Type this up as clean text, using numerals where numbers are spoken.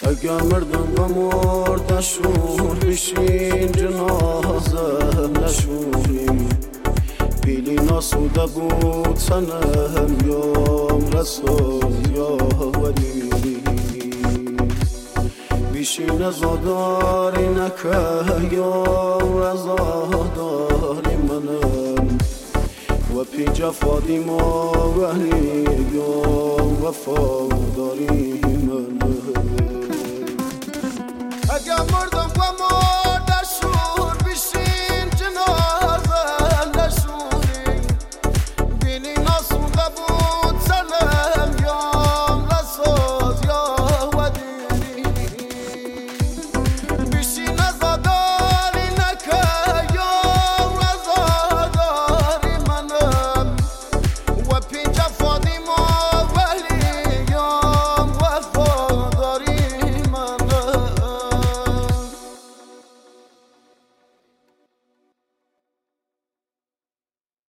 اگه مردم بمردشون بشین جنازه نشونیم پیلی ناسوده بود سنم یام رسول یا ولی بیشین ازاداری نکه یام رزاداری منم و پی جفادی ما ولی یام وفاداری